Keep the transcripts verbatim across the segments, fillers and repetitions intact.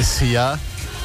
ja.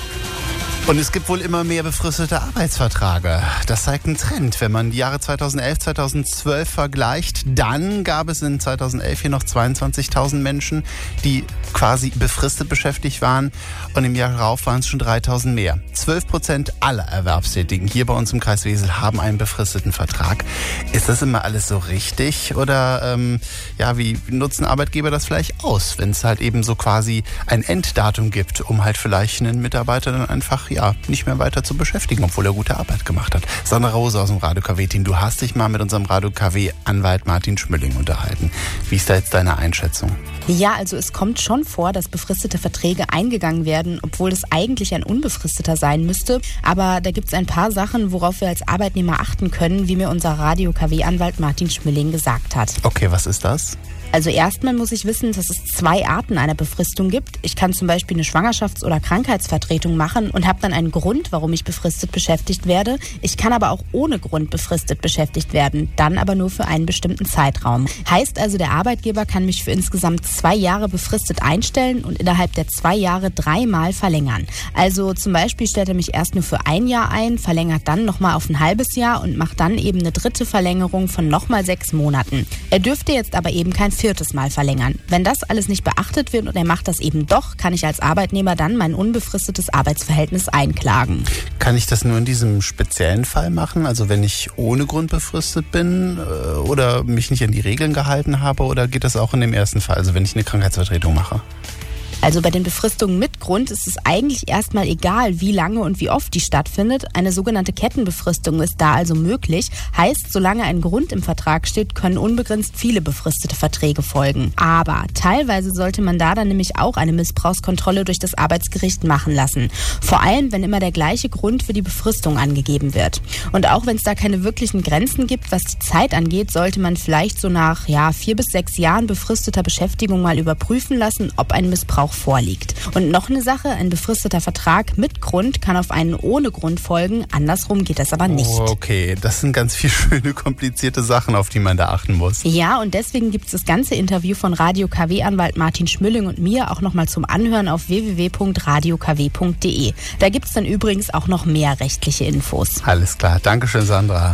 Und es gibt wohl immer mehr befristete Arbeitsverträge. Das zeigt einen Trend. Wenn man die Jahre zweitausendelf, zweitausendzwölf vergleicht, dann gab es in zweitausendelf hier noch zweiundzwanzigtausend Menschen, die quasi befristet beschäftigt waren. Und im Jahr darauf waren es schon dreitausend mehr. zwölf Prozent aller Erwerbstätigen hier bei uns im Kreis Wesel haben einen befristeten Vertrag. Ist das immer alles so richtig? Oder ähm, ja, wie nutzen Arbeitgeber das vielleicht aus, wenn es halt eben so quasi ein Enddatum gibt, um halt vielleicht einen Mitarbeiter dann einfach ja nicht mehr weiter zu beschäftigen, obwohl er gute Arbeit gemacht hat. Sandra Rose aus dem Radio-K W-Team, du hast dich mal mit unserem Radio-K W-Anwalt Martin Schmülling unterhalten. Wie ist da jetzt deine Einschätzung? Ja, also es kommt schon vor, dass befristete Verträge eingegangen werden, obwohl es eigentlich ein unbefristeter sein müsste. Aber da gibt es ein paar Sachen, worauf wir als Arbeitnehmer achten können, wie mir unser Radio-K W-Anwalt Martin Schmülling gesagt hat. Okay, was ist das? Also erstmal muss ich wissen, dass es zwei Arten einer Befristung gibt. Ich kann zum Beispiel eine Schwangerschafts- oder Krankheitsvertretung machen und habe dann einen Grund, warum ich befristet beschäftigt werde. Ich kann aber auch ohne Grund befristet beschäftigt werden, dann aber nur für einen bestimmten Zeitraum. Heißt also, der Arbeitgeber kann mich für insgesamt zwei Jahre befristet einstellen und innerhalb der zwei Jahre dreimal verlängern. Also zum Beispiel stellt er mich erst nur für ein Jahr ein, verlängert dann nochmal auf ein halbes Jahr und macht dann eben eine dritte Verlängerung von nochmal sechs Monaten. Er dürfte jetzt aber eben kein viertes Mal verlängern. Wenn das alles nicht beachtet wird und er macht das eben doch, kann ich als Arbeitnehmer dann mein unbefristetes Arbeitsverhältnis einklagen. Kann ich das nur in diesem speziellen Fall machen? Also wenn ich ohne Grund befristet bin oder mich nicht an die Regeln gehalten habe, oder geht das auch in dem ersten Fall, also wenn ich eine Krankheitsvertretung mache? Also bei den Befristungen mit Grund ist es eigentlich erstmal egal, wie lange und wie oft die stattfindet. Eine sogenannte Kettenbefristung ist da also möglich. Heißt, solange ein Grund im Vertrag steht, können unbegrenzt viele befristete Verträge folgen. Aber teilweise sollte man da dann nämlich auch eine Missbrauchskontrolle durch das Arbeitsgericht machen lassen. Vor allem, wenn immer der gleiche Grund für die Befristung angegeben wird. Und auch wenn es da keine wirklichen Grenzen gibt, was die Zeit angeht, sollte man vielleicht so nach ja, vier bis sechs Jahren befristeter Beschäftigung mal überprüfen lassen, ob ein Missbrauch vorliegt. Und noch eine Sache, ein befristeter Vertrag mit Grund kann auf einen ohne Grund folgen, andersrum geht das aber nicht. Oh, okay, das sind ganz viele schöne, komplizierte Sachen, auf die man da achten muss. Ja, und deswegen gibt es das ganze Interview von Radio-K W-Anwalt Martin Schmülling und mir auch nochmal zum Anhören auf w w w punkt radio k w punkt d e. Da gibt es dann übrigens auch noch mehr rechtliche Infos. Alles klar, Dankeschön, Sandra.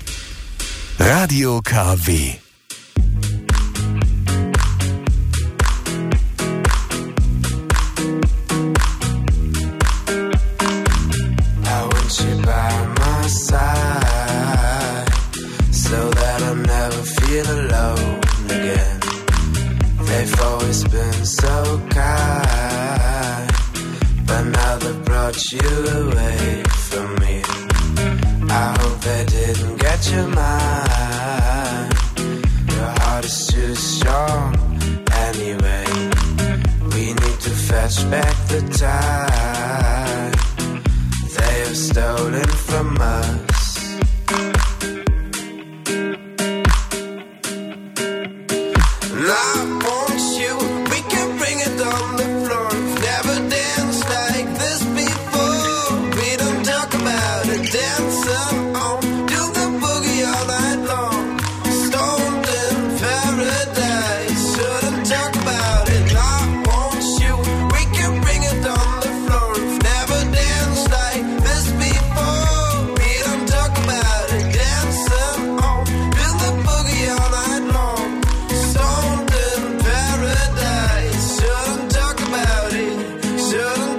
Radio-K W. Alone again. They've always been so kind, but now they've brought you away from me. I hope they didn't get your mind. Your heart is too strong anyway. We need to fetch back the time they have stolen from us.